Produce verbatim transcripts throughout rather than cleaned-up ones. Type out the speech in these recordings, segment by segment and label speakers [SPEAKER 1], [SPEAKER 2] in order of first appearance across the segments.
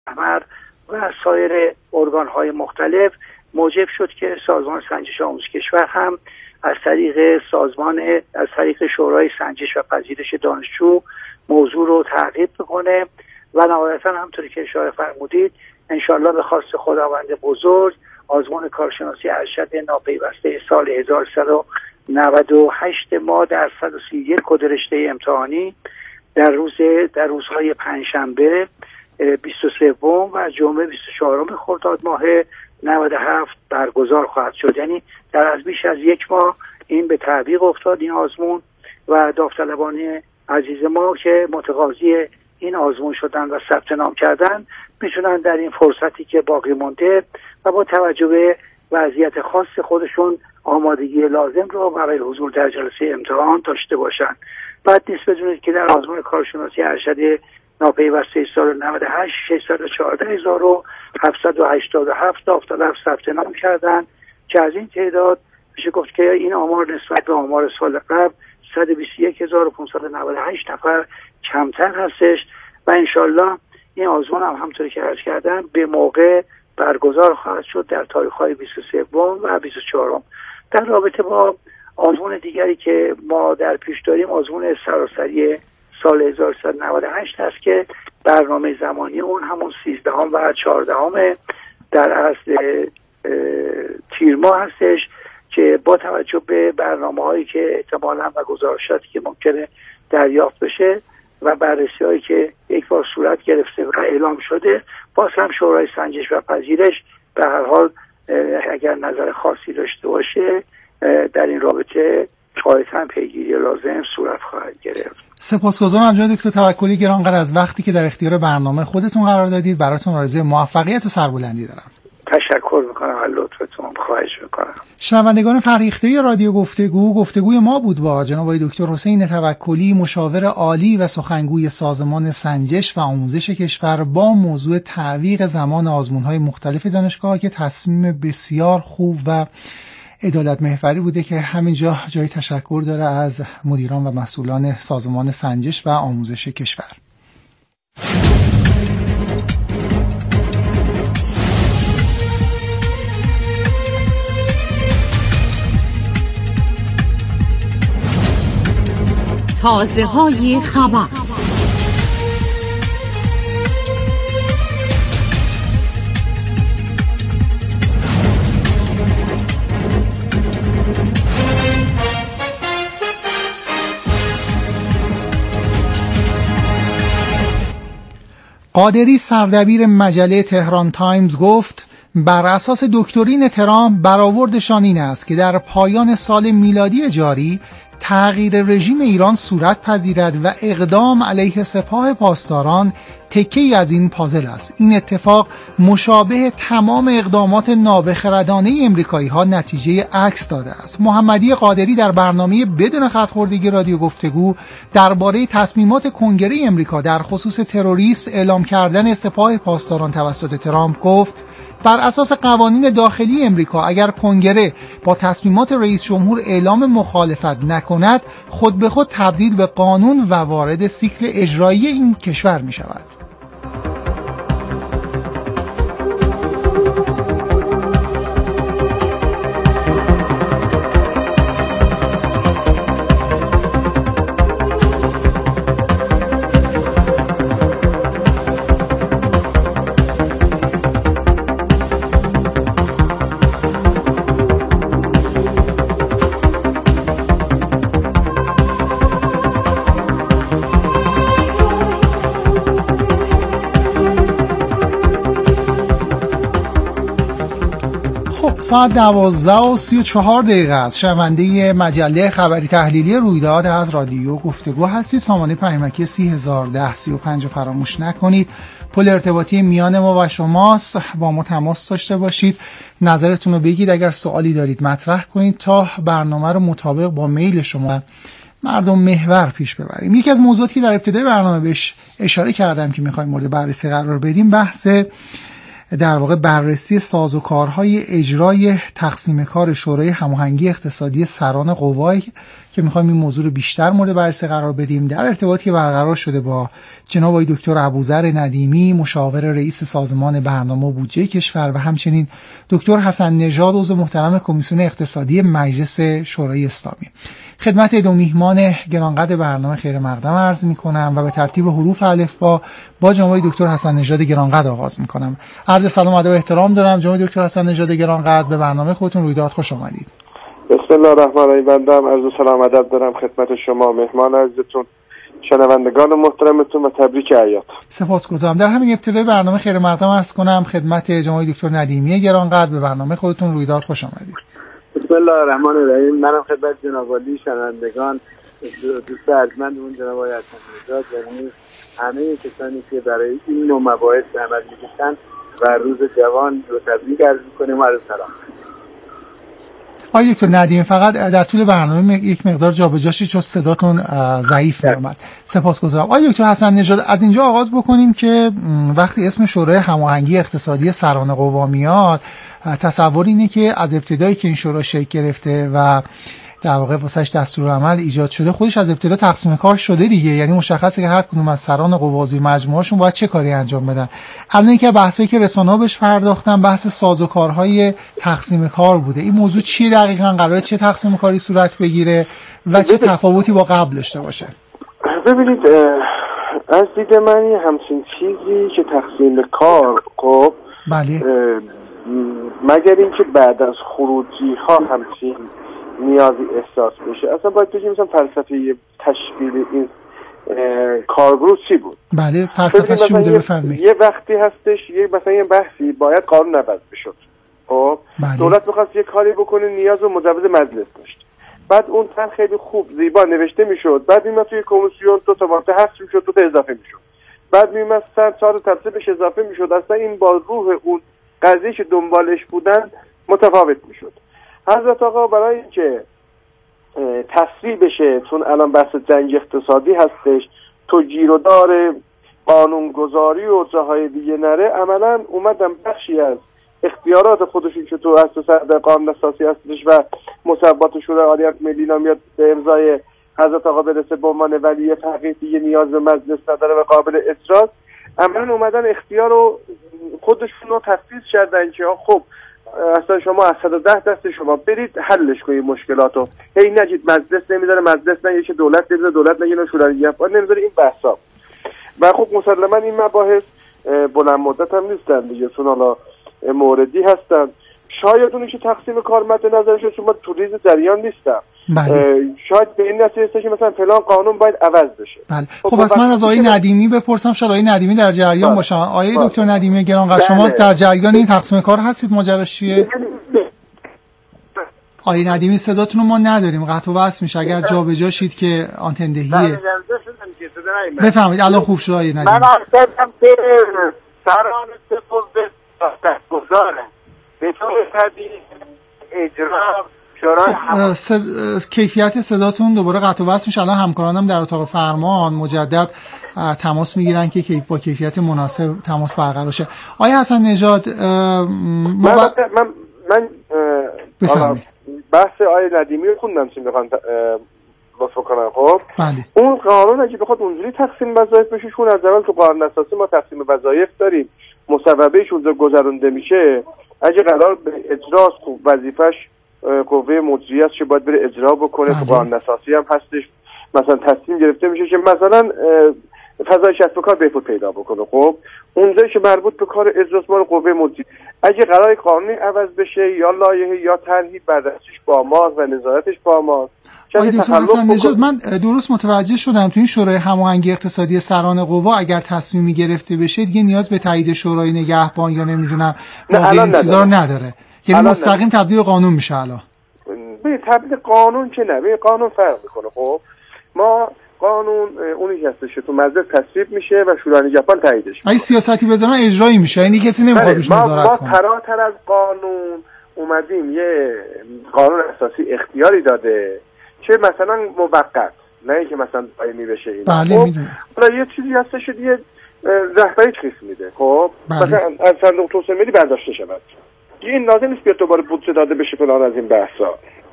[SPEAKER 1] احمر و سایر ارگان‌های مختلف موجب شد که سازمان سنجش آموزش کشور هم از طریق سازمان از طریق شورای سنجش و پذیرش دانشجو موضوع رو تعقیب بکنه و نهایتا همونطوری که اشاره فرمودید انشالله به خواست خداوند بزرگ آزمون کارشناسی ارشد ناپیوسته سال هزار و سیصد و نود و هشت ما در صد و سی و یک کد رشته امتحانی در روز در روزهای پنجشنبه بیست و سه و جمعه بیست و چهار خرداد ماه نود و هفت برگزار خواهد شد. یعنی در از بیش از یک ماه این به تعویق افتاد این آزمون و داوطلبان عزیز ما که متقاضی این آزمون شدن و ثبت نام کردن میتونن در این فرصتی که باقی مونده و با توجه به وضعیت خاص خودشون آمادگی لازم رو برای حضور در جلسه امتحان داشته باشن. بعد نیست بدونید که در آزمون کارشناسی ارشد ناپیوسته سال نود و هشت ششصد و چهارده هزار و هفتصد و هشتاد و هفت داوطلب ثبت نام کردن که از این تعداد میشه گفت که این آمار نسبت به آمار سال قبل صد و بیست و یک هزار و پانصد و نود و هشت نفر کمتر هستش و انشالله این آزمون هم همطوری که عرض کردم به موقع برگزار خواهد شد در تاریخ‌های بیست و سه و بیست و چهار. در رابطه با آزمون دیگری که ما در پیش داریم آزمون سراسری سال هزار و سیصد و نود و هشت هست که برنامه زمانی اون همون سیزدهم و چهاردهم در اصل تیر ماه هستش که با توجه به برنامه‌هایی که احتمالاً و گزارشاتی که ممکنه دریافت بشه و بررسی‌هایی که یک بار صورت گرفته و اعلام شده باز هم شورای سنجش و پذیرش به هر حال اگر نظر خاصی داشته باشه در این رابطه قاعدتاً پیگیری لازم صورت خواهد گرفت.
[SPEAKER 2] سپاسگزارم جناب دکتر توکلی گرانقدر از وقتی که در اختیار برنامه خودتون قرار دادید. براتون آرزوی موفقیت و سربلندی دارم.
[SPEAKER 1] تشکر میکنم از لطفتون، خواهش میکنم.
[SPEAKER 2] شنوندگان فرهیخته رادیو گفتگو، گفتگوی ما بود با جناب آقای دکتر حسین توکلی، مشاور عالی و سخنگوی سازمان سنجش و آموزش کشور، با موضوع تعویق زمان آزمون‌های مختلف دانشگاه‌ها که تصمیم بسیار خوب و عدالت محوری بوده که همینجا جای تشکر داره از مدیران و مسئولان سازمان سنجش و آموزش کشور.
[SPEAKER 3] تازه های خبر.
[SPEAKER 2] قادری سردبیر مجله تهران تایمز گفت بر اساس دکترین ترامپ برآوردشان این است که در پایان سال میلادی جاری تغییر رژیم ایران صورت پذیرد و اقدام علیه سپاه پاسداران تکه‌ای از این پازل است. این اتفاق مشابه تمام اقدامات نابخردانه امریکایی‌ها نتیجه عکس داده است. محمدی قادری در برنامه بدون خط‌خوردگی رادیو گفتگو درباره تصمیمات کنگره امریکا در خصوص تروریست اعلام کردن سپاه پاسداران توسط ترامپ گفت بر اساس قوانین داخلی امریکا اگر کنگره با تصمیمات رئیس جمهور اعلام مخالفت نکند خود به خود تبدیل به قانون و وارد سیکل اجرایی این کشور می شود. ساعت دوازده و سی و چهار دقیقه است. شنونده مجله خبری تحلیلی رویداد از رادیو گفتگو هستید. سامانه پیامکی سی هزار و ده سی و پنج فراموش نکنید. پل ارتباطی میان ما و شماست. با ما تماس داشته باشید، نظرتون رو بگید، اگر سوالی دارید مطرح کنید تا برنامه رو مطابق با میل شما مردم محور پیش ببریم. یکی از موضوعاتی که در ابتدای برنامه بهش اشاره کردم که می‌خوایم مورد بررسی قرار بدیم بحث در واقع بررسی سازوکارهای اجرای تقسیم کار شورای هماهنگی اقتصادی سران قوای که میخوایم این موضوع رو بیشتر مورد بررسی قرار بدیم در ارتباطی که برقرار شده با جناب آقای دکتر ابوذر ندیمی، مشاور رئیس سازمان برنامه و بودجه کشور، و همچنین دکتر حسن نژاد، عضو محترم کمیسیون اقتصادی مجلس شورای اسلامی. خدمت دو میهمان گرانقدر برنامه خیر مقدم عرض میکنم و به ترتیب حروف الفبا با جناب دکتر حسن نژاد گرانقدر آغاز میکنم. عرض سلام و ادب و احترام دارم جناب دکتر حسن نژاد گرانقدر، به برنامه خودتون رویداد خوش آمدید.
[SPEAKER 4] بسم الله الرحمن الرحیم. بنده هم عرض سلام و ادب دارم خدمت شما مهمان عزیزتون، شنوندگان محترمتون و تبریک اعیاد.
[SPEAKER 2] سپاسگزارم. در همین ابتدای برنامه خیر مقدم عرض کنم خدمت جناب دکتر ندیمی گرانقدر، به برنامه خودتون رویداد خوش آمدید.
[SPEAKER 5] بسم الله الرحمن الرحیم. منم خدمت جناب عالی شنوندگان دوست ارجمندمون جناب آقای حسن نژاد و همه کسانی که برای این نوع مباحث زحمت می‌کشن و روز جوان رو تبریک عرض می‌کنیم و عرض سلام.
[SPEAKER 2] آقای دکتر ندیمی، فقط در طول برنامه یک مقدار جابجا شد چون صداتون ضعیف می‌آمد. سپاسگزارم. آقای دکتر حسن نژاد، از اینجا آغاز بکنیم که وقتی اسم شورای هماهنگی اقتصادی سران قوا میاد، تصور اینه که از ابتدایی که این شورا شکل گرفته و در واقع واسش دستورالعمل ایجاد شده، خودش از ابتدا تقسیم کار شده دیگه، یعنی مشخصه که هر کدوم از سران قوا زیر مجموعه‌شون باید چه کاری انجام بدن. الان اینکه بحثی که رسانه‌ها بهش پرداختن بحث سازوکارهای تقسیم کار بوده. این موضوع چیه دقیقاً؟ قراره چه تقسیم کاری صورت بگیره و چه تفاوتی با قبل داشته باشه؟
[SPEAKER 4] ببینید، از دید من همچین چیزی که تقسیم کار خب
[SPEAKER 2] بله،
[SPEAKER 4] مگر اینکه بعد از خروجی ها همچین نیازی احساس بشه، اصلا باید بگیم مثلا فلسفه تشکیل این کارگروه چی بود؟
[SPEAKER 2] بله، فلسفه چی بوده بفرمایید.
[SPEAKER 4] یه وقتی هستش یه مثلا یه بحثی باید قانون نبض بشد. خب دولت می‌خواست یه کاری بکنه، نیاز و مجوز مجلس داشت. بعد اون تن خیلی خوب زیبا نوشته میشد، بعد میومد توی کمیسیون دو تا ماده حذف میشد، دو تا اضافه میشد، بعد میومد سر چهار تا تفصیلش اضافه میشد. اصلا این با روح اون قضیه که دنبالش بودن متفاوت میشد. حضرت آقا برای اینکه تسریع بشه، چون الان بحث جنگ اقتصادی هستش، تو گیرودار قانونگذاری و جاهای دیگه نره، عملا اومدن بخشی از اختیارات خودشون که تو اساس در قانون اساسی هستش و مصوبات شورای عالی ملی میاد به امضای حضرت آقا برسه به عنوان ولی فقیه، دیگه نیاز به مجلس نداره و قابل اجراست، عملا اومدن اختیار رو خودشون رو تفویض کردن که خب اصلا شما از صد و ده دست شما برید حلش کنید مشکلاتو، هی نگید مجلس نمیذاره، مجلس نگه که دولت نمیذاره، دولت نگه شورای نگهبان نمیذاره، این بحثا. و خب مسلما این مباحث بلند مدت هم نیستن دیگه، چون حالا موردی هستن. شاید اونی که تقسیم کار مد نظرشه، چون من تو ریز جریان نیستم، شاید به این نتیجه که مثلا فلان قانون باید عوض بشه.
[SPEAKER 2] بله. خب پس من از آقای ندیمی بپرسم، شاید آقای ندیمی در جریان باشن. آقای دکتر ندیمی گرانقدر، شما در جریان این تقسیم کار هستید؟ ماجراش چیه؟ آقای ندیمی صداتون رو ما نداریم، قطع و وصل میشه، اگر جابجا شید که آنتن دهیه. بفرمایید. الان خوب شد آقای ندیمی.
[SPEAKER 5] من عرض کردم که سران سپاه دستگزاره به طور طبیعی اجرا
[SPEAKER 2] خب صد... کیفیت صداتون دوباره قطع و وصل میشه. الان همکارانم در اتاق فرمان مجدد تماس میگیرن که با کیفیت مناسب تماس برقرار شه. آقای حسن نژاد،
[SPEAKER 4] من با... من من
[SPEAKER 2] بفرمایید.
[SPEAKER 4] بحث آقای ندیمی رو خوندم چی میخوان لطف کنن. خب
[SPEAKER 2] بله.
[SPEAKER 4] اون قانون اگه بخواد اونجوری تقسیم وظایف بشه، چون از اول تو قانون اساسی ما تقسیم وظایف داریم، مصوبهش اونجا گذرونده میشه، اگه قرار به اجراست خوب وظیفش قوه مجریه است که باید بره اجرا بکنه. تو قانون اساسی هم هستش مثلا تصمیم گرفته میشه که مثلا فضای کسب و کار بهبود پیدا بکنه. خب اونجایی که مربوط به کار اجراست مال قوه مجریه، اگه قرار قانونی عوض بشه یا لایحه یا طرحی، بررسیش با ما و نظارتش با ما.
[SPEAKER 2] آقای دکتر حسن نژاد، من درست متوجه شدم تو این شورای هماهنگی اقتصادی سران قوا اگر تصمیمی گرفته بشه دیگه نیاز به تایید شورای نگهبان یا نمیدونم باقی این چیزا رو نداره، یعنی مستقیم تبدیل به قانون میشه. الان
[SPEAKER 4] به تبدیل قانون که نه، به قانون فرق میکنه. خب ما قانون اونی هستش که تو مجلس تصویب میشه و شورای نگهبان تاییدش میکنه.
[SPEAKER 2] اگه سیاستی بذارن اجرایی میشه، یعنی کسی نمیخواد روش نظارت کنه.
[SPEAKER 4] ما فراتر از قانون اومدیم یه قانون اساسی اختیاری داده که مثلا موقت، نه اینکه مثلا دائمی بشه. این
[SPEAKER 2] بله
[SPEAKER 4] خب
[SPEAKER 2] میدونم.
[SPEAKER 4] حالا یه چیزی هستش که دیگه رهبری تخصیص میده. خب بله. مثلا از صندوق توسعه ملی برداشته شود، این لازم نیست بیاد دوباره بودجه داده بشه فلان از این بحثا.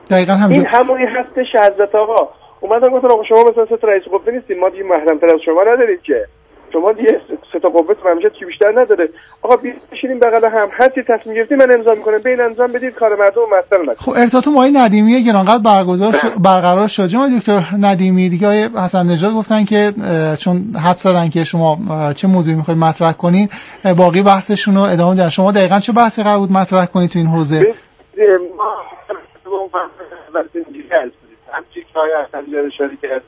[SPEAKER 2] دقیقاً همین.
[SPEAKER 4] این همونی هستش حضرت آقا اومدن گفتن آقا شما مثلا سه تا رئیس قوه نیستین، ما دیگه محرم‌تر از شما نداریم که، شما دیگه سه تا قوه مملکت که بیشتر نداره، آقا بشینیم بغل هم، هر چی تصمیم گرفتیم من امضا میکنم، ببین انجام بدید کار مردم مثلا نکنید.
[SPEAKER 2] خب ارتباط با آقای ندیمی گرانقدر برگزار ش... برقرار شد. جناب دکتر ندیمی دیگه آقای حسن نژاد گفتن که چون حد زدن که شما چه موضوعی میخواید مطرح کنین، باقی بحثشون رو ادامه بدن. شما دقیقاً چه بحثی قرار بود مطرح کنید تو این حوزه؟
[SPEAKER 5] ما همچی که های اصلا جاره شدی که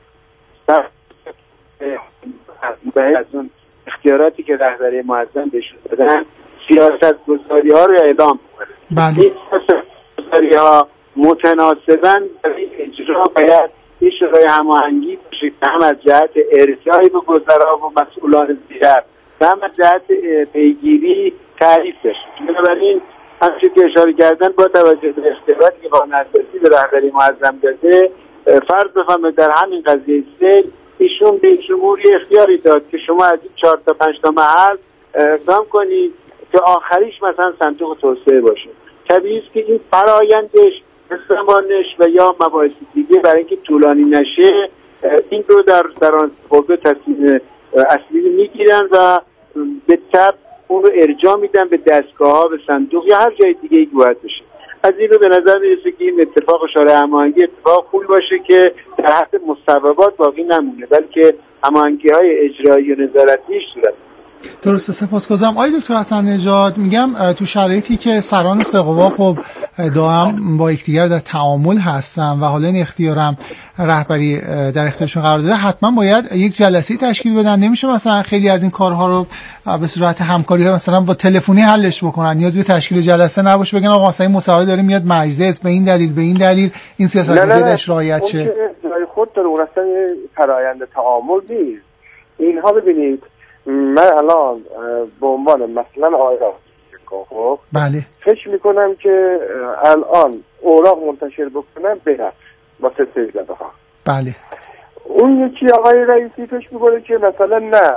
[SPEAKER 5] از اون اختیاراتی که رهبری معظم بهشون دادن سیاست گذاری ها رو اعلام کنه. این سیاست گذاری ها متناسباً برای اجرا باید این شورای هماهنگی باشه که هم از جهت ارجاعی به وزرا و مسئولان زیرک و هم از جهت پیگیری تعریف بشه. بنابراین همچی که اشاره کردن با توجه به اختیاراتی که قانون اساسی به رهبری معظم داده، فرض بفرمایید در همین قضیه سیل ایشون به جمهوری اختیاری داد که شما از این چهار تا پنج تا محل اقدام کنید که آخریش مثلا صندوق توسعه باشه. طبیعی است که این فرآیندش زمانش و یا مباحث دیگه برای اینکه طولانی نشه این رو در در آن قوه تصمیم اصلی میگیرن و به تبع اون رو ارجاع میدن به دستگاه ها، به صندوق یا هر جای دیگه ای باید بشه. از این رو به نظر میرسه که این اتفاق شورای هماهنگی اتفاق خوب باشه که در حد مصوبات باقی نمونه، بلکه هماهنگی های اجرایی و نظارتیش صورت.
[SPEAKER 2] درسته، سپاسگزارم. آقای دکتر حسن نژاد، میگم تو شرایطی که سران سه قوا خب دائم با یکدیگر در تعامل هستن و حالا این اختیارم رهبری در اختیارشون قرار داده، حتما باید یک جلسه تشکیل بدن. نمیشه مثلا خیلی از این کارها رو به صورت همکاری ها مثلا با تلفنی حلش بکنن، نیاز به تشکیل جلسه نباشه بگن آقا مثلا این مصوبه داره میاد مجلس به این دلیل به این دلیل این سیاست‌گذاری رعایت شه.
[SPEAKER 4] جای خود داره، اون اصلا فرآیند تعامل نیست. اینها ببینید من الان به عنوان مثلا آیرا خب
[SPEAKER 2] بله
[SPEAKER 4] فکر میکنم که الان اوراق منتشر بکنم برم با سه ها.
[SPEAKER 2] بله
[SPEAKER 4] اون یکی آقای رئیسی فکر میکنه که مثلا نه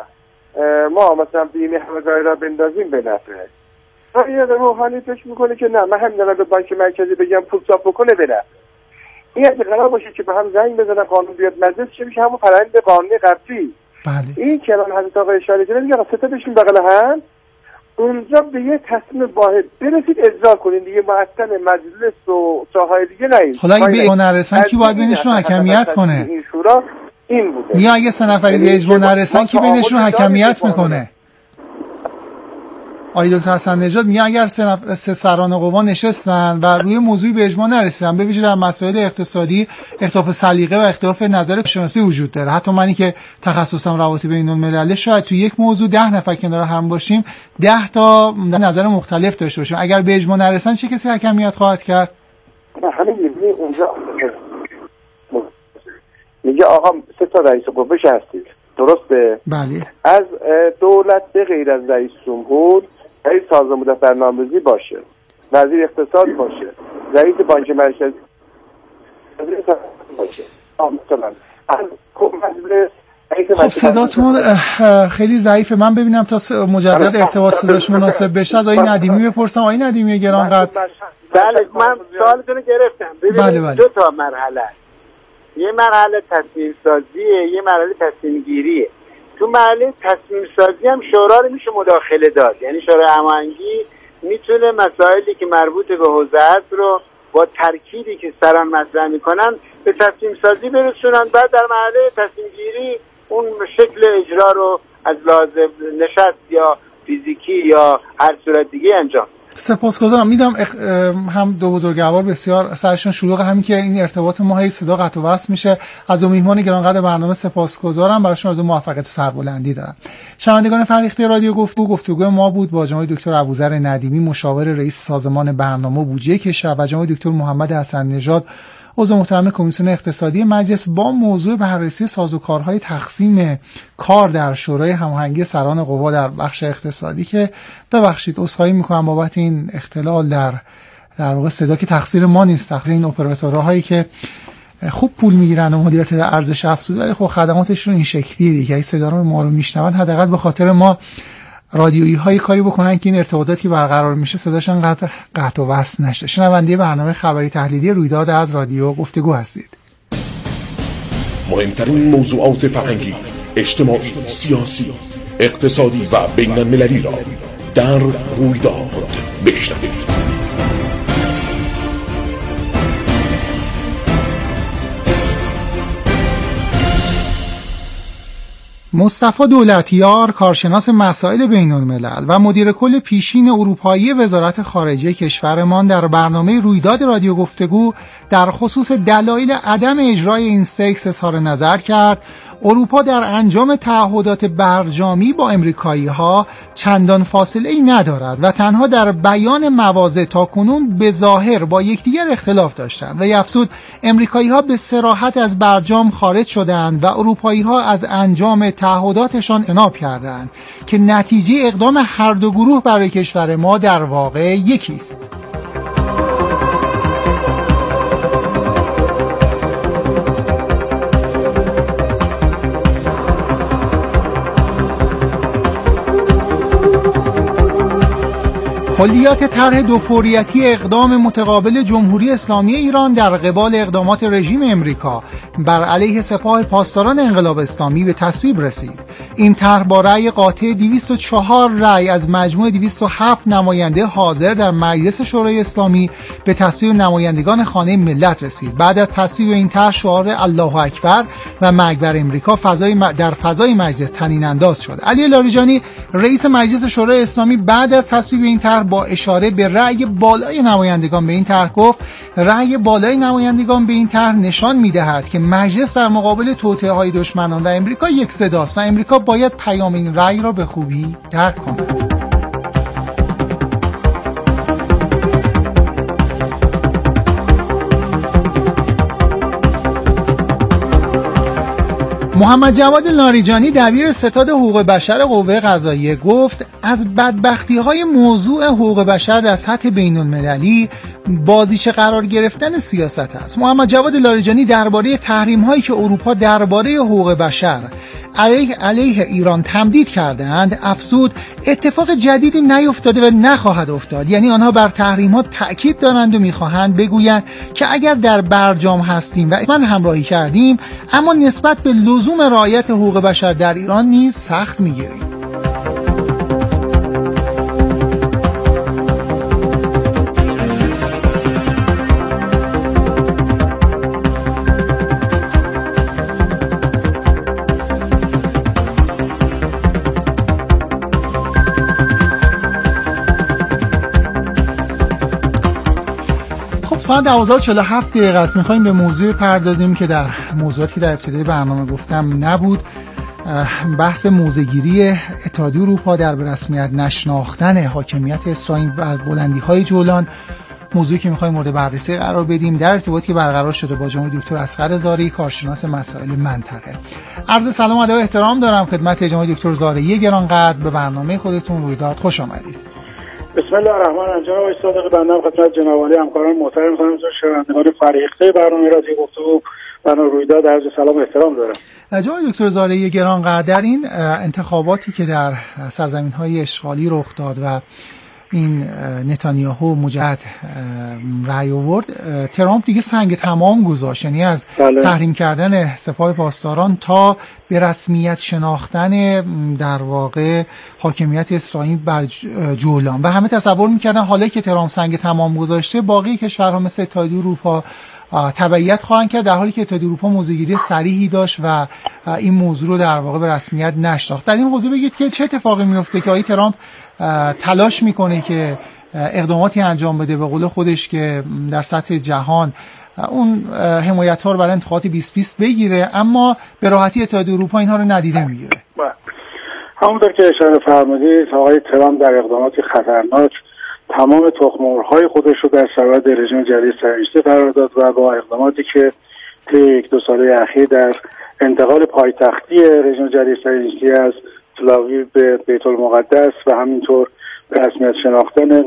[SPEAKER 4] ما مثلا بیمه همگاهی را بندازیم به نفعه. آقای روحانی فکر میکنه که نه من هم دارم به بانک مرکزی بگم پول صاف بکنه به نفعه. این اگه قرار باشه که به هم زنگ بزنن قانون بیاد مجلس چه میشه همون فرآیند قانونی قبلی.
[SPEAKER 2] بله.
[SPEAKER 4] این که الان حضرت آقای اشاره کردن میگه سه تا بشین بغل هم اونجا به یه تصمیم واحد برسید اجرا کنین دیگه، معطل مجلس و جاهای دیگه نید.
[SPEAKER 2] حالا اگه به اجماع نرسن کی باید بینشون حکمیت کنه؟
[SPEAKER 4] این شورا این بوده.
[SPEAKER 2] یا اگه سه نفری به اجماع نرسن کی بینشون حکمیت میکنه؟ آقای دکتر حسن نژاد میگه اگر سه, نف... سه سران قوا نشستن و روی موضوعی به اجماع نرسیدن، به ویژه در مسائل اقتصادی اختلاف سلیقه و اختلاف نظر شناسی وجود داره. حتی منی که تخصصم روابط بین الملل، شاید تو یک موضوع ده نفر کنار هم باشیم ده تا نظر مختلف داشته باشیم. اگر به اجماع نرسن چه کسی حکمیت خواهد کرد؟
[SPEAKER 4] همین میگه اونجا میگه آقا سه تا رئیس قوه هستید، درسته؟
[SPEAKER 2] بله.
[SPEAKER 4] از دولت به غیر از رئیس جمهور رئیس سازمان مدافع باشه، وزیر اقتصاد باشه، رئیس بانک مرکزی باشه. مثلا از مجلس
[SPEAKER 2] خب صداتون خیلی ضعیفه، من ببینم تا مجدد ارتباط صداش مناسب بشه از آقای ندیمی بپرسم. آقای ندیمی گرانقدر.
[SPEAKER 5] بله من سوالتون رو گرفتم.
[SPEAKER 2] بله بله.
[SPEAKER 5] دو تا مرحله، یه مرحله تصمیم سازیه، یه مرحله تصمیم گیریه. تو مرحله تصمیم سازی هم شورا رو میشه مداخله داد، یعنی شورای هماهنگی میتونه مسائلی که مربوط به حوزه است رو با ترکیبی که سران مطرح میکنن به تصمیم سازی برسونن، بعد در مرحله تصمیم گیری اون شکل اجرا رو از لازم نشست یا فیزیکی یا هر صورت دیگه انجام.
[SPEAKER 2] سپاسگزارم. میدم اخ... هم دو بزرگوار بسیار سرشون شلوغ، همین که این ارتباط ما هی صدا قطع و وصل میشه. از دو میهمان گرانقدر برنامه سپاسگزارم، براشون آرزوی موفقیت و سربلندی دارم. شنوندگان فرهیخته رادیو گفتگو گفتگو ما بود با جناب دکتر ابوذر ندیمی، مشاور رئیس سازمان برنامه و بودجه کشور، و جناب دکتر محمد حسن نژاد، عضو محترم کمیسیون اقتصادی مجلس، با موضوع بررسی سازوکارهای تقسیم کار در شورای هماهنگی سران قوا در بخش اقتصادی که ببخشید عذرخواهی میکنم بابت این اختلال در در واقع صدا که تقصیر ما نیست، تقصیر این اپراتورهایی که خوب پول میگیرن و مالیات ارزش افزوده، خب خدماتشون این شکلیه دیگه. این صدا رو ما رو میشنون حداقل به خاطر ما رادیویی های کاری بکنن که این ارتباطاتی برقرار میشه صداشون قطع قطع و وصل نشه. شنونده برنامه خبری تحلیلی رویداد از رادیو گفتگو هستید.
[SPEAKER 6] مهمترین موضوعات فرهنگی، اجتماعی، سیاسی، اقتصادی و بین المللی را در رویداد بشنوید.
[SPEAKER 2] مصطفی دولتیار، کارشناس مسائل بین الملل و مدیر کل پیشین اروپایی وزارت خارجه کشورمان، در برنامه رویداد رادیو گفتگو در خصوص دلایل عدم اجرای این سکس اظهار نظر کرد اروپا در انجام تعهدات برجامی با امریکایی‌ها چندان فاصله‌ای ندارد و تنها در بیان مواضع تاکنون به ظاهر با یکدیگر اختلاف داشتند و افزود امریکایی‌ها به صراحت از برجام خارج شدند و اروپایی‌ها از انجام تعهداتشان اجتناب کردند که نتیجه اقدام هر دو گروه برای کشور ما در واقع یکی است. کلیات طرح دوفوریتی اقدام متقابل جمهوری اسلامی ایران در قبال اقدامات رژیم امریکا بر علیه سپاه پاسداران انقلاب اسلامی به تصویب رسید. این طرح با رأی قاطع دویست و چهار رأی از مجموع دویست و هفت نماینده حاضر در مجلس شورای اسلامی به تصویب نمایندگان خانه ملت رسید. بعد از تصویب این طرح شعار الله اکبر و مرگ بر امریکا فضای م... در فضای مجلس طنین انداز شد. علی لاریجانی رئیس مجلس شورای اسلامی بعد از تصویب این طرح با اشاره به رأی بالای نمایندگان به این طرح گفت رأی بالای نمایندگان به این طرح نشان می‌دهد که مجلس در مقابل توطئه‌های دشمنان و امریکا یک صداست و امریکا باید پیام این رأی را به خوبی درک کند. محمد جواد لاریجانی دبیر ستاد حقوق بشر قوه قضاییه گفت از بدبختی‌های موضوع حقوق بشر در سطح بین‌المللی بازیچه قرار گرفتن سیاست است. محمد جواد لاریجانی درباره تحریم‌هایی که اروپا درباره حقوق بشر علیه علیه ایران تمدید کردند افزود اتفاق جدیدی نیفتاده و نخواهد افتاد. یعنی آنها بر تحریم‌ها تأکید دارند و می‌خواهند بگویند که اگر در برجام هستیم و من همراهی کردیم اما نسبت به لزوم رعایت حقوق بشر در ایران نیز سخت می‌گیریم. ساعت دوازده و چهل و هفت دقیقه است. می‌خوایم به موضوع پردازیم که در موضوعاتی که در ابتدای برنامه گفتم نبود. بحث موضع‌گیری اتحادیه اروپا در به رسمیت نشناختن حاکمیت اسرائیل بر بلندی‌های جولان، موضوعی که می‌خوایم مورد بررسی قرار بدیم در ارتباطی که برقرار شده با جناب دکتر اصغر زارعی، کارشناس مسائل منطقه. عرض سلام و ادب و احترام دارم خدمت جناب دکتر زارعی گرانقدر. به برنامه خودتون رویداد خوش آمدید.
[SPEAKER 1] بسم الله الرحمن الرحیم. جناب آقای صادقی، بنده خدمت جناب عالی همکاران محترم خانم شنوندگان فریخته برنامه رادیو گفتگو برنامه رویداد عرض سلام و احترام دارم.
[SPEAKER 2] جناب دکتر زارعی گرانقدر، در این انتخاباتی که در سرزمین‌های اشغالی رخ داد و این نتانیاهو مجدد رأی آورد، ترامپ دیگه سنگ تمام گذاشت، یعنی از بله. تحریم کردن سپاه پاسداران تا به رسمیت شناختن در واقع حاکمیت اسرائیل بر جولان و همه تصور میکردن حالا که ترامپ سنگ تمام گذاشته باقی کشورها مثل اتحادیه اروپا تبعیت خواهند کرد، در حالی که اتحادیه اروپا موضع‌گیری صریحی داشت و این موضوع رو در واقع به رسمیت نشناخت. در این حوزه بگید که چه اتفاقی میفته که آقای ترامپ تلاش میکنه که اقداماتی انجام بده به قول خودش که در سطح جهان اون حمایت‌ها رو برای انتخابات بیست بیست بگیره، اما به راحتی اتحادیه اروپا اینها رو ندیده میگیره.
[SPEAKER 1] همونطور که اشاره فرمودید آقای ترامپ در اقدامات خطرناک تمام تخم‌مرغ‌های خودش رو در سبد رژیم جدید صهیونیستی قرار داد و با اقداماتی که طی یک دو ساله اخیر در انتقال پایتختی رژیم جدید صهیونیستی از تل‌آویو به بیت المقدس و همینطور به رسمیت شناختن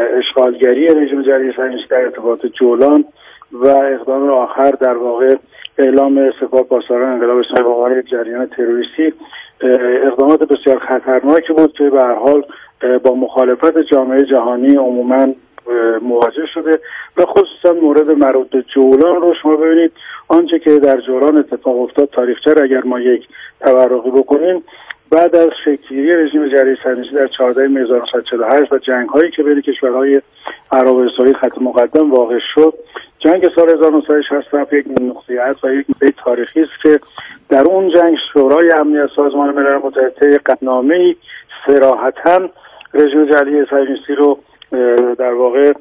[SPEAKER 1] اشغالگری رژیم جدید صهیونیستی در ارتباط جولان و اقدام آخر در واقع
[SPEAKER 7] اعلام سپاه پاسداران انقلاب اسلامی به عنوان جریان تروریستی اقدامات بسیار خطرناکی بود که به هر حال با مخالفت جامعه جهانی عموما مواجه شده و خصوصا مورد مربوط به جولان رو شما ببینید. آنچه که در جولان اتفاق افتاد تاریخچه را اگر ما یک تورقی بکنیم، بعد از شکل‌گیری رژیم جمهوری اسلامی در چهاردهم می هزار و نهصد و چهل و هشت و جنگ‌هایی که بین کشورهای عرب و اسرائیل خط مقدم واقع شد، جنگ سال هزار و نهصد و شصت و هفت یک نقطه عطف و یک نقطه تاریخی است که در اون جنگ شورای امنیت سازمان ملل متحد قطعنامه‌ای صراحتاً رژیم جمهوری اسلامی رو در واقع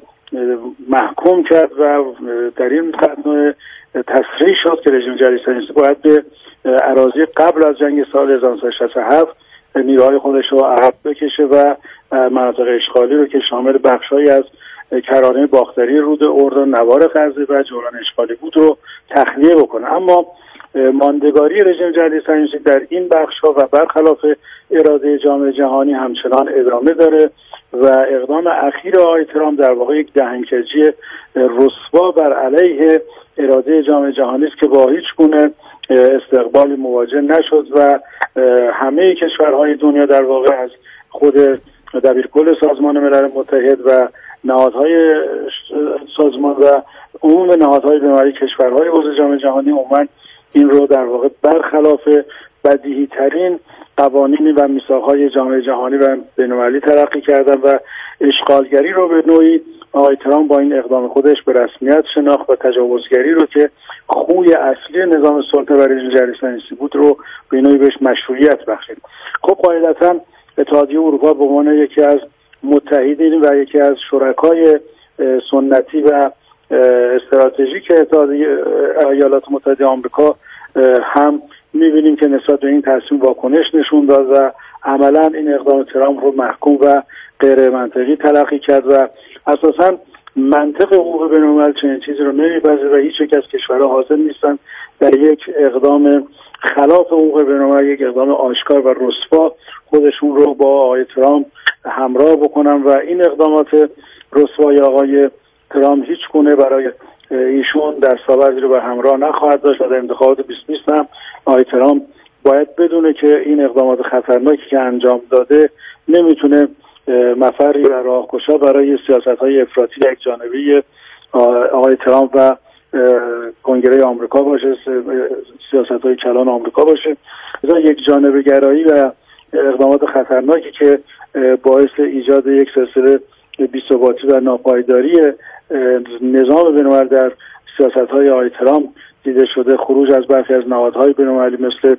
[SPEAKER 7] محکوم کرد و در این قطعنامه تصریح شد که رژیم جمهوری اسلامی باید به اراضی قبل از جنگ سال هزار و نهصد و شصت و هفت نیروهای خودش رو عقب بکشه و مناطق اشغالی رو که شامل بخش‌هایی از کرانه باختری رود اردن، نوار غزه و جولان اشغالی بود رو تخلیه بکنه. اما ماندگاری رژیم جمهوری اسلامی در این بخش‌ها و برخلاف اراده جامعه جهانی همچنان ادامه داره و اقدام اخیر آقای ترامپ در واقع یک دهنکجی رسوا بر علیه اراده جامعه جهانی است که با هیچ گونه استقبالی مواجه نشد و همه کشورهای دنیا در واقع از خود دبیرکل سازمان ملل متحد و نهادهای سازمان و عموم نهادهای بین‌المللی کشورهای عضو جامعه جهانی عموما این رو در واقع برخلاف بدیهی ترین قوانین و میثاق‌های جامعه جهانی و بین‌المللی تلقی کردن و اشغالگری رو به نوعی آقای ترامپ با این اقدام خودش به رسمیت شناخت و تجاوزگری رو که خوی اصلی نظام سلطه و رژیم جمهوری اسلامی بود رو به نوعی بهش مشروعیت بخشید. خب قاعدتاً اتحادیه اروپا به عنوان یکی از متحدین و یکی از شرکای سنتی و استراتژیک اتحادیه ایالات متحده آمریکا هم می‌بینیم که نسبت به این تصمیم واکنش نشون داد و عملاً این اقدام ترامپ رو محکوم و غیر منطقی تلقی کرد و اساساً منطق حقوق بین‌الملل چنین چیزی رو نمی‌پذیره و هیچ یک از کشورها حاضر نیستن در یک اقدام خلاف حقوق بین‌الملل، یک اقدام آشکار و رسوا خودشون رو با آقای ترامپ همراه بکنن و این اقدامات رسوای آقای ترامپ هیچ گونه برای ایشون دستاوردی رو به همراه نخواهد داشت و در انتخابات بیست بیست هم آقای ترامپ باید بدونه که این اقدامات خطرناکی که انجام داده نمیتونه مفری و راهگشا برای سیاست‌های افراطی یک جانبه آقای ترامپ و کنگره آمریکا باشه، سیاست‌های کلان آمریکا باشه. لذا یک جانبه گرایی و اقدامات خطرناکی که باعث ایجاد یک سلسله بی‌ثباتی و ناپایداری نظام بین‌الملل در سیاست‌های آقای ترامپ دیده شده، خروج از برخی از نهادهای بین‌المللی مثل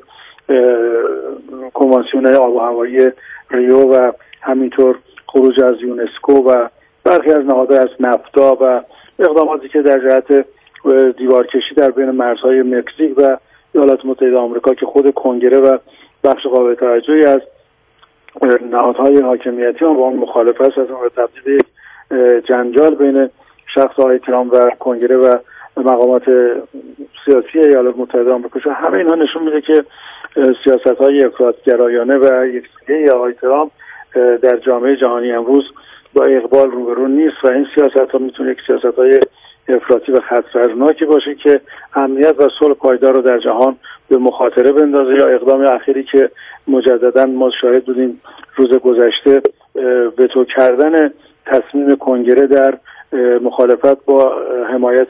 [SPEAKER 7] کنوانسیون آب و هوایی ریو و همینطور خروج از یونسکو و برخی از نهادهای از نفتا و اقداماتی که در جهت دیوارکشی در بین مرزهای مکزیک و ایالات متحده آمریکا که خود کنگره و بخش قابل توجهی از نهادهای حاکمیتی هم با اون مخالفت هستن و تبدیل یک جنجال بین شخص آقای ترامپ و کنگره و مقامات سیاسی ایالات متحده آمریکا شد. همه اینها نشون میده که سیاست‌های افراط‌گرایانه و یکسویه آقای ترامپ در جامعه جهانی امروز با اقبال روبرو نیست و این سیاست‌ها میتونه یک سیاست‌های افراطی و خطرناکی باشه که امنیت و صلح پایدار رو در جهان به مخاطره بندازه. یا اقدام اخیری که مجددا ما شاهد بودیم روز گذشته، وتو کردن تصمیم کنگره در مخالفت با حمایت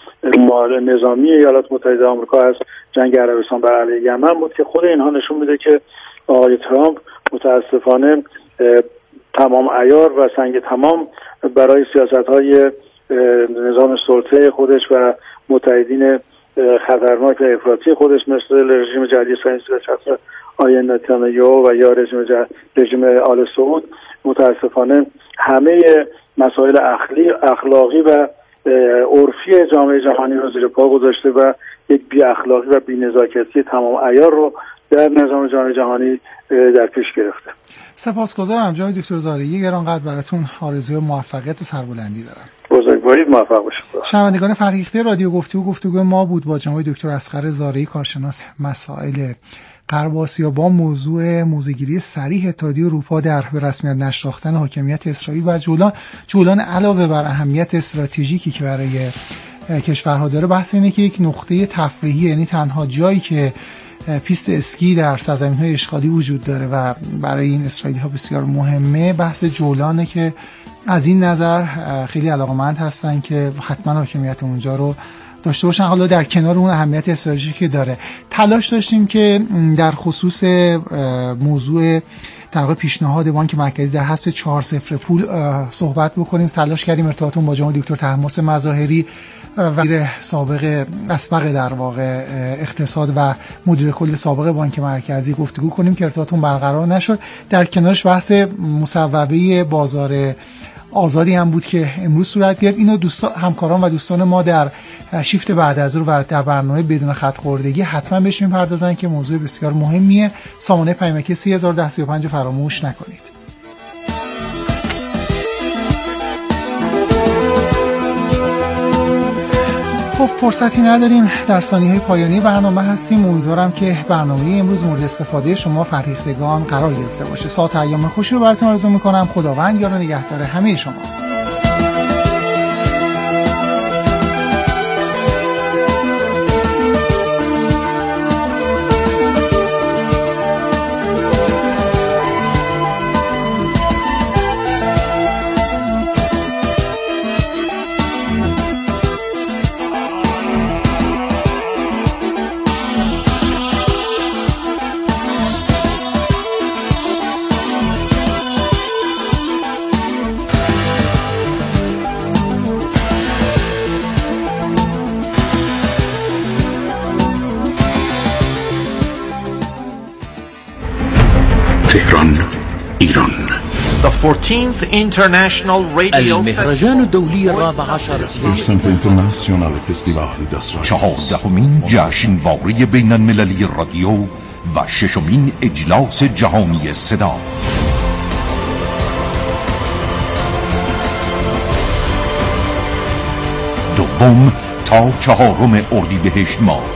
[SPEAKER 7] نظامی ایالات متحده آمریکا از جنگ عربستان بر علیه یمن بود که خود اینها نشون میده که آقای ترامپ متاسفانه تمام عیار و سنگ تمام برای سیاست‌های نظام سلطه خودش و متحدین خطرناک و افراطی خودش مثل رژیم جمهوری اسلامی و شخص آقای نتانیاهو و یا رژیم جه... رژیم آل سعود متاسفانه همه مسائل اخلاقی اخلاقی و عرفی جامعه جهانی رو زیر پا گذاشته و یک بی اخلاقی و بی نزاکتی تمام عیار رو در نظام جامعه جهانی در پیش گرفته.
[SPEAKER 2] سپاسگزارم جناب دکتر زارعی گرانقدر، براتون آرزوی موفقیت و سربلندی دارم.
[SPEAKER 7] بزرگوارید، موفق باشید.
[SPEAKER 2] شنوندگان فرهیخته رادیو گفتگو گفتگو ما بود با جناب دکتر اصغر زارعی، کارشناس مسائل غرب آسیا، با موضوع موضع‌گیری صریح اتحادیه اروپا در به رسمیت نشناختن حاکمیت اسرائیل بر جولان. جولان علاوه بر اهمیت استراتژیکی که برای کشورها داره بحث اینه که یک نقطه تفریحی، یعنی تنها جایی که پیست اسکی در سرزمین‌های اشغالی وجود داره و برای این اسرائیلی‌ها بسیار مهمه، بحث جولانه که از این نظر خیلی علاقه‌مند هستن که حتما حاکمیت اونجا رو داشته باشن. حالا در کنار اون اهمیت استراتژیکی که داره، تلاش داشتیم که در خصوص موضوع در واقع پیشنهاد بانک مرکزی در حذف چهار صفر پول صحبت بکنیم. تلاش کردیم ارتباطمون با جناب دکتر طهماسب مظاهری، وزیر سابق اسبق در واقع اقتصاد و مدیر کل سابق بانک مرکزی گفتگو کنیم که ارتباطمون برقرار نشد. در کنارش بحث مصوبه بازار آزادی هم بود که امروز صورت گرفت. اینو دوستان همکاران و دوستان ما در شیفت بعد از ظهر و در برنامه بدون خط خوردگی حتما بهش میپردازن که موضوع بسیار مهمیه. سامانه پیامکی سه هزار و ده سی و پنج فراموش نکنید. خب فرصتی نداریم، در ثانیه‌های پایانی برنامه هستیم. امیدوارم که برنامه امروز مورد استفاده شما فرهیختگان قرار گرفته باشه. ساعت ایام خوشی رو براتون آرزو می‌کنم. خداوند یار و نگهدار همه شما.
[SPEAKER 6] تهران، ایران.
[SPEAKER 8] The fourteenth International Radio
[SPEAKER 9] المهرجان الدولي الرابع عشر
[SPEAKER 6] چهاردهمین جشنواره بین المللی رادیو و ششمین اجلاس جهانی صدا. دوم تا چهارم اردیبهشت ماه.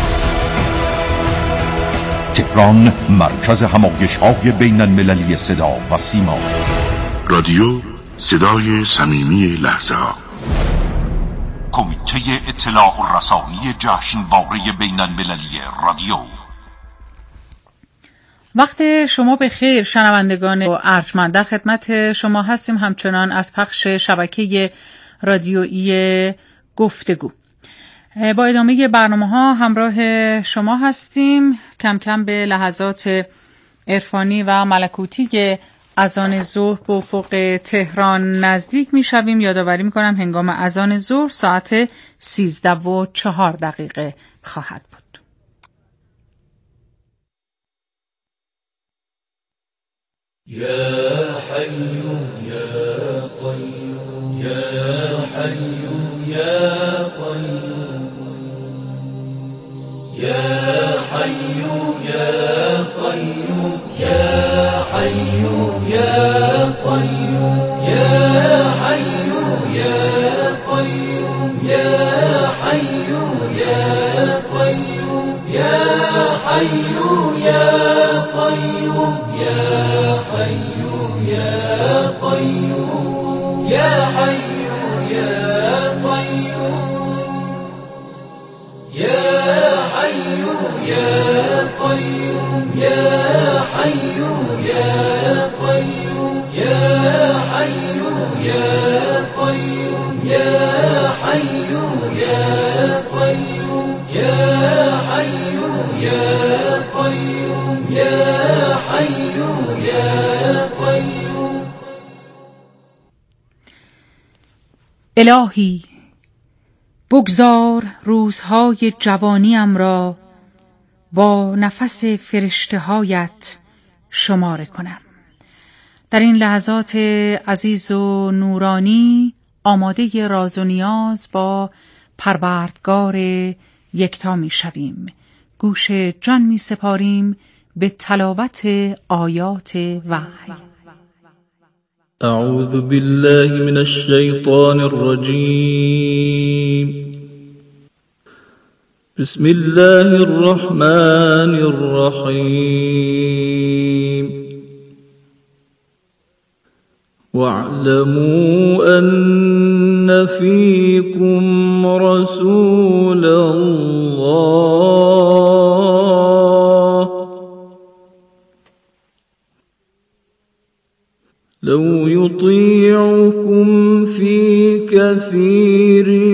[SPEAKER 6] تهران، مرکز همایش‌های بین المللی صدا و سیما. رادیو صدای صمیمی لحظه‌ها. کمیته اطلاع و رسانی جشنواره بین المللی رادیو.
[SPEAKER 10] وقت شما به خیر شنوندگان ارجمند، در خدمت شما هستیم همچنان از پخش شبکه رادیویی گفتگو. با ادامه برنامه ها همراه شما هستیم. کم کم به لحظات عرفانی و ملکوتی اذان ظهر به افق تهران نزدیک می شویم. یادآوری می کنم هنگام اذان ظهر ساعت سیزده و چهار دقیقه خواهد بود.
[SPEAKER 11] یا حی یا قیوم یا حی یا قیوم یا حی یا قیوم یا حی یا قیوم یا حی یا قیوم یا حی یا قیوم یا حی یا قیوم یا حی یا قیوم یا حی یا قیوم یا حی یا قیوم یا حی یا قیوم یا حی یا قیوم یا حی یا قیوم یا حی یا قیوم یا حی یا قیوم.
[SPEAKER 10] الهی بگذار روزهای جوانیم را با نفس فرشته هایت شماره کنم. در این لحظات عزیز و نورانی آماده راز و نیاز با پروردگار یکتا می شویم. گوش جان می سپاریم به تلاوت آیات وحی.
[SPEAKER 11] اعوذ بالله من الشیطان الرجیم. بسم الله الرحمن الرحیم. واعلموا أن فيكم رسول لو يطيعكم في كثير